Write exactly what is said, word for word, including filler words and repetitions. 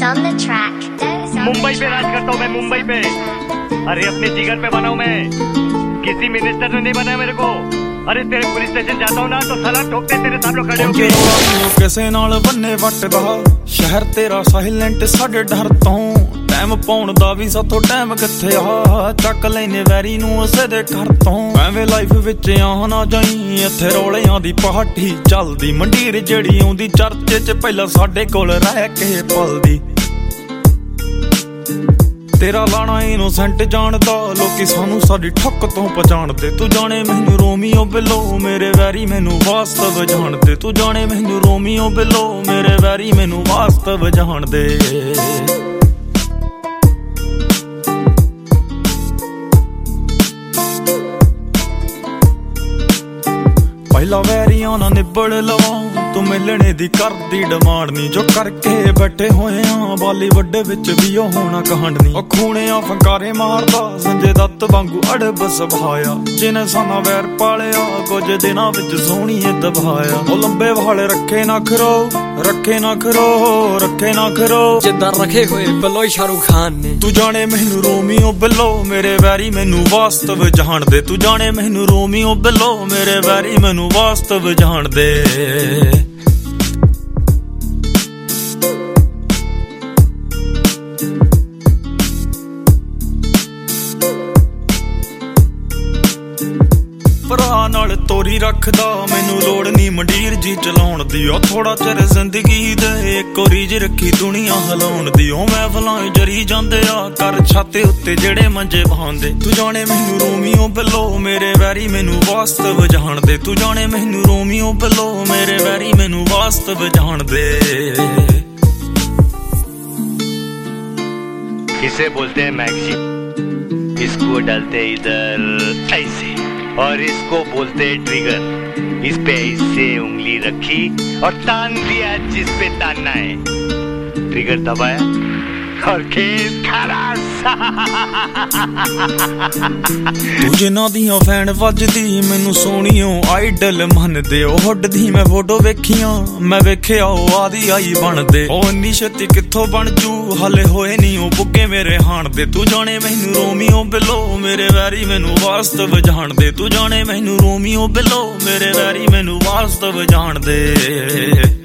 मुंबई पे राज करता हूँ मैं, मुंबई पे। अरे अपने जिगर पे बना हूँ मैं, किसी मिनिस्टर ने नहीं बनाया मेरे को। अरे तेरे पुलिस स्टेशन जाता हूँ ना तो सलाम ठोकते तेरे सामने खड़े होके। किसे नाल बन्ने वटदा शहर तेरा साइलेंट साडे डर तों टाइम पाउण दा भी साथों टाइम किथे आ चक लैने वैरी नूं उसे दे घर तों एवें लाइफ विच आ ना जाई इत्थे रौलियां दी पार्टी चलदी मंडीर जेड़ी आउंदी चर्चे च पहला साडे कोल रह के पलदी तेरा लाना इनोसेंट जानदा लोकी सानू साडी ठक तो पहचानदे तू जाने मैनू रोमियो बिलो मेरे वैरी मैनू वास्तव जानदे तू जाने मैनू रोमियो बिलो मेरे वैरी मैनू वास्तव जानदे पहला वैरियां ना निबड़ लवा तू मिलने दी करदी डिमांड नी जो करके बैठे होए आ बॉलीवुड विच भी ओ होना कहानी ओ खूने आ फंकारे मारदा संजय दत्त वांगू अड़ब सभाया जिने साना वैर पालिया कुछ दिनां विच सोहणीए दबाया ओ लंबे वाल रखे ना खरो रखे ना खरो रखे ना खरो जिद्दां रखे होए बिलो शाहरुख खान ने तू जाने मैनू रोमियो बिलो मेरे वैरी मैनू वास्तव जान दे तू जाने मैनू रोमियो बिलो मेरे वैरी मैनू वास्तव जान दे भरा नाल तोरी रखदा मैनू लोड़ नी मंडीर जी चलाउण दी ओ थोड़ा चिर जिंदगी दे इक रीज रखी दुनिया हिलाउण दी ओ महफलां जरी जांदे आ कर छाते उत्ते जेड़े मंजे भांदे तू जाने मैनू रोमियो बिलो मेरे वैरी मैनू वास्तव जान दे तू जाने मैनू रोमियो बिलो मेरे वैरी मैनू वास्तव जान दे इसे बोलते हैं मैक्सी, इसको डालते इधर ऐसे और इसको बोलते ट्रिगर। इस पे इससे उंगली रखी और तान दिया जिस पे तानना है, ट्रिगर दबाया और केस खलास। तू जिन्ना दियां फैन वजदी मैनू सोहणियों आइडल मनदे ओ हुड्डदी मैं फोटो वेखियां मैं वेखिया ओ आदी आई बनदे ओ इन्नी छेती कित्थों बन जू हले होए नी ओ बुग्गे मेरे हाण दे तू जाने मैनू रोमियो बिलो मेरे वैरी मैनू वास्तव जान दे तू जाने मैनू रोमियो बिलो मेरे वैरी मैनू वास्तव जान दे।